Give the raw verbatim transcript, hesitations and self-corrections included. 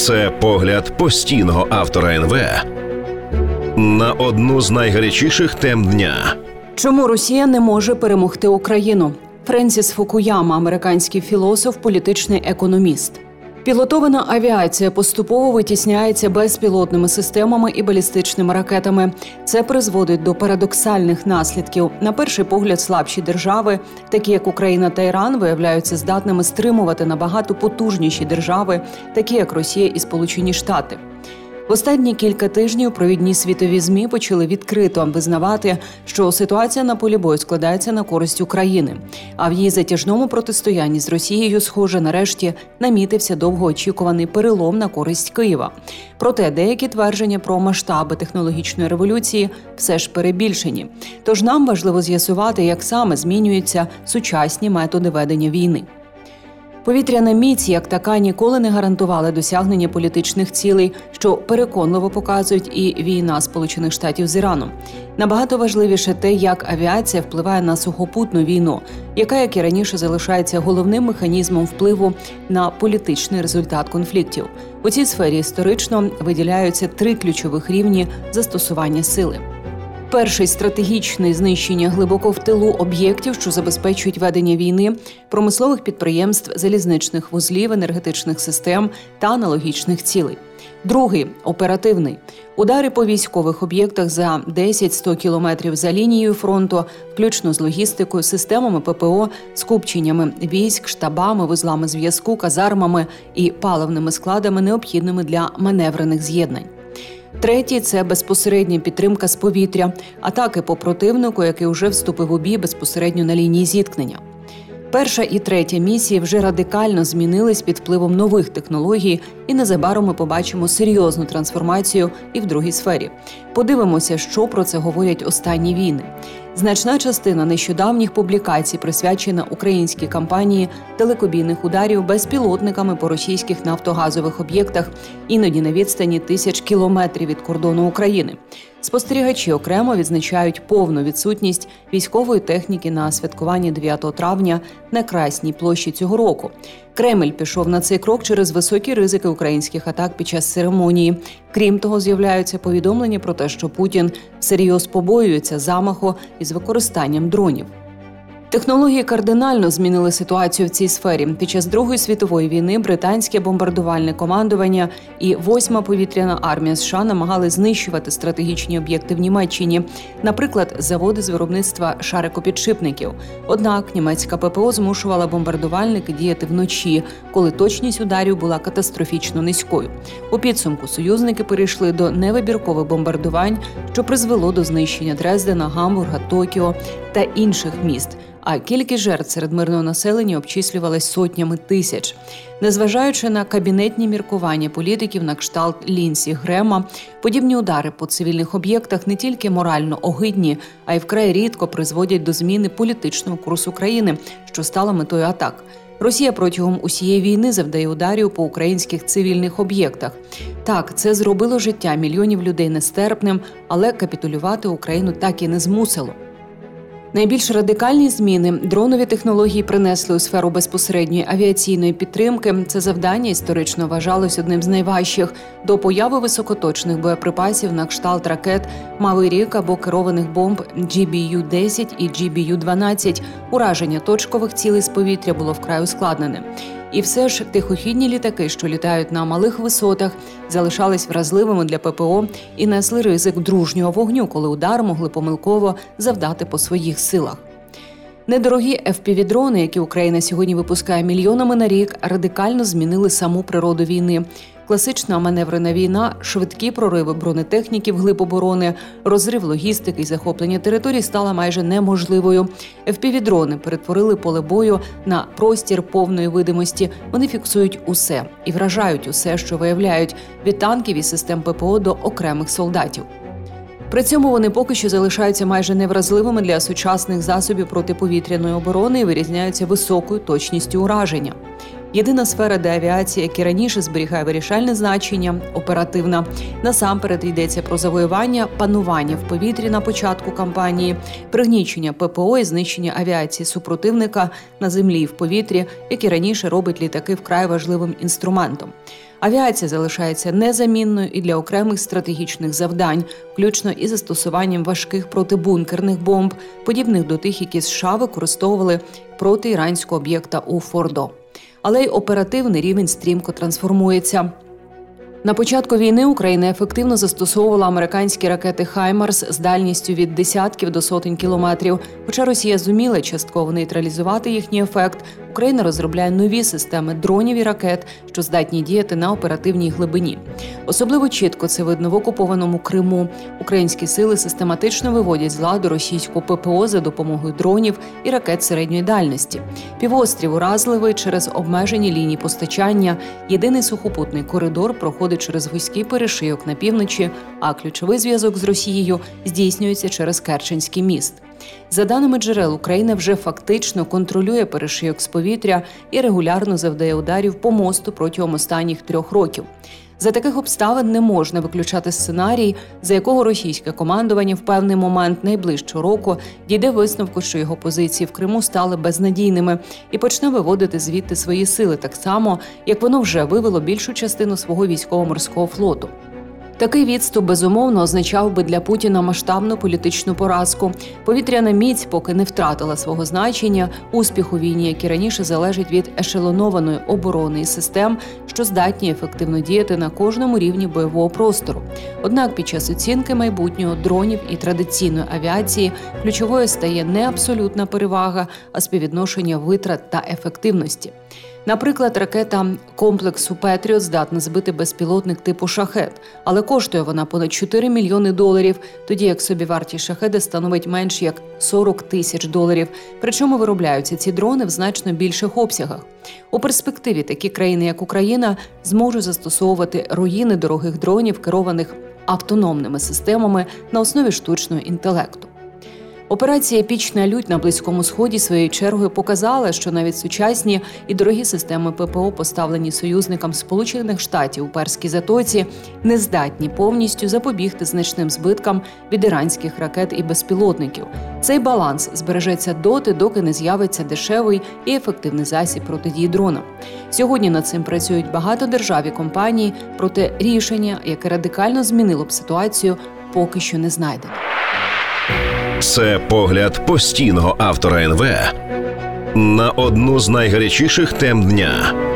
Це погляд постійного автора ен ве на одну з найгарячіших тем дня. Чому Росія не може перемогти Україну? Френсіс Фукуяма, американський філософ, політичний економіст. Пілотована авіація поступово витісняється безпілотними системами і балістичними ракетами. Це призводить до парадоксальних наслідків. На перший погляд, слабші держави, такі як Україна та Іран, виявляються здатними стримувати набагато потужніші держави, такі як Росія і Сполучені Штати. В останні кілька тижнів провідні світові ЗМІ почали відкрито визнавати, що ситуація на полі бою складається на користь України. А в її затяжному протистоянні з Росією, схоже, нарешті намітився довгоочікуваний перелом на користь Києва. Проте деякі твердження про масштаби технологічної революції все ж перебільшені. Тож нам важливо з'ясувати, як саме змінюються сучасні методи ведення війни. Повітряна міць, як така, ніколи не гарантувала досягнення політичних цілей, що переконливо показують і війна Сполучених Штатів з Іраном. Набагато важливіше те, як авіація впливає на сухопутну війну, яка, як і раніше, залишається головним механізмом впливу на політичний результат конфліктів. У цій сфері історично виділяються три ключових рівні застосування сили. Перший – стратегічне знищення глибоко в тилу об'єктів, що забезпечують ведення війни, промислових підприємств, залізничних вузлів, енергетичних систем та аналогічних цілей. Другий – оперативний. Удари по військових об'єктах за десять-сто кілометрів за лінією фронту, включно з логістикою, системами ППО, скупченнями військ, штабами, вузлами зв'язку, казармами і паливними складами, необхідними для маневрених з'єднань. Третій – це безпосередня підтримка з повітря, атаки по противнику, який вже вступив у бій безпосередньо на лінії зіткнення. Перша і третя місії вже радикально змінились під впливом нових технологій, і незабаром ми побачимо серйозну трансформацію і в другій сфері. Подивимося, що про це говорять останні війни. Значна частина нещодавніх публікацій присвячена українській кампанії далекобійних ударів безпілотниками по російських нафтогазових об'єктах, іноді на відстані тисяч кілометрів від кордону України. Спостерігачі окремо відзначають повну відсутність військової техніки на святкуванні дев'ятого травня на Красній площі цього року. Кремль пішов на цей крок через високі ризики українських атак під час церемонії. Крім того, з'являються повідомлення про те, що Путін всерйоз побоюється замаху із використанням дронів. Технології кардинально змінили ситуацію в цій сфері. Під час Другої світової війни британське бомбардувальне командування і восьма повітряна армія США намагали знищувати стратегічні об'єкти в Німеччині, наприклад, заводи з виробництва шарикопідшипників. Однак німецька ППО змушувала бомбардувальники діяти вночі, коли точність ударів була катастрофічно низькою. У підсумку союзники перейшли до невибіркових бомбардувань, що призвело до знищення Дрездена, Гамбурга, Токіо та інших міст. А кількість жертв серед мирного населення обчислювалась сотнями тисяч. Незважаючи на кабінетні міркування політиків на кшталт Лінсі Грема, подібні удари по цивільних об'єктах не тільки морально огидні, а й вкрай рідко призводять до зміни політичного курсу країни, що стало метою атак. Росія протягом усієї війни завдає ударів по українських цивільних об'єктах. Так, це зробило життя мільйонів людей нестерпним, але капітулювати Україну так і не змусило. Найбільш радикальні зміни дронові технології принесли у сферу безпосередньої авіаційної підтримки. Це завдання історично вважалось одним з найважчих. До появи високоточних боєприпасів на кшталт ракет «Маверік» або керованих бомб джі бі ю десять і джі бі ю дванадцять ураження точкових цілей з повітря було вкрай ускладнене. І все ж тихохідні літаки, що літають на малих висотах, залишались вразливими для ППО і несли ризик дружнього вогню, коли удар могли помилково завдати по своїх силах. Недорогі еф пі ві-дрони, які Україна сьогодні випускає мільйонами на рік, радикально змінили саму природу війни. Класична маневрена війна, швидкі прориви бронетехніки вглиб оборони, розрив логістики і захоплення територій стала майже неможливою. еф пі ві-дрони перетворили поле бою на простір повної видимості. Вони фіксують усе і вражають усе, що виявляють, від танків і систем ППО до окремих солдатів. При цьому вони поки що залишаються майже невразливими для сучасних засобів протиповітряної оборони і вирізняються високою точністю ураження. Єдина сфера, де авіація, як і раніше, зберігає вирішальне значення – оперативна. Насамперед йдеться про завоювання панування в повітрі на початку кампанії, пригнічення ППО і знищення авіації супротивника на землі і в повітрі, як і раніше робить літаки вкрай важливим інструментом. Авіація залишається незамінною і для окремих стратегічних завдань, включно із застосуванням важких протибункерних бомб, подібних до тих, які США використовували проти іранського об'єкта у Фордо. Але й оперативний рівень стрімко трансформується. На початку війни Україна ефективно застосовувала американські ракети «Хаймарс» з дальністю від десятків до сотень кілометрів. Хоча Росія зуміла частково нейтралізувати їхній ефект, Україна розробляє нові системи дронів і ракет, що здатні діяти на оперативній глибині. Особливо чітко це видно в окупованому Криму. Українські сили систематично виводять з ладу російську ППО за допомогою дронів і ракет середньої дальності. Півострів уразливий через обмежені лінії постачання. Єдиний сухопутний коридор проходить через вузький перешийок на півночі, а ключовий зв'язок з Росією здійснюється через Керченський міст. За даними джерел, Україна вже фактично контролює перешийок з повітря і регулярно завдає ударів по мосту протягом останніх трьох років. За таких обставин не можна виключати сценарій, за якого російське командування в певний момент найближчого року дійде висновку, що його позиції в Криму стали безнадійними і почне виводити звідти свої сили так само, як воно вже вивело більшу частину свого військово-морського флоту. Такий відступ, безумовно, означав би для Путіна масштабну політичну поразку. Повітряна міць поки не втратила свого значення, успіх у війні, як і раніше, залежить від ешелонованої оборони і систем, що здатні ефективно діяти на кожному рівні бойового простору. Однак під час оцінки майбутнього дронів і традиційної авіації ключовою стає не абсолютна перевага, а співвідношення витрат та ефективності. Наприклад, ракета комплексу «Петріот» здатна збити безпілотник типу «Шахед», але коштує вона понад чотири мільйони доларів, тоді як собівартість «Шахеда» становить менш як сорок тисяч доларів. Причому виробляються ці дрони в значно більших обсягах. У перспективі такі країни, як Україна, зможуть застосовувати руїни дорогих дронів, керованих автономними системами на основі штучного інтелекту. Операція «Епічна лють» на Близькому Сході своєю чергою показала, що навіть сучасні і дорогі системи ППО, поставлені союзникам Сполучених Штатів у Перській затоці, не здатні повністю запобігти значним збиткам від іранських ракет і безпілотників. Цей баланс збережеться доти, доки не з'явиться дешевий і ефективний засіб протидії дронам. Сьогодні над цим працюють багато держав і компаній, проте рішення, яке радикально змінило б ситуацію, поки що не знайдено. Це погляд постійного автора ен ве на одну з найгарячіших тем дня.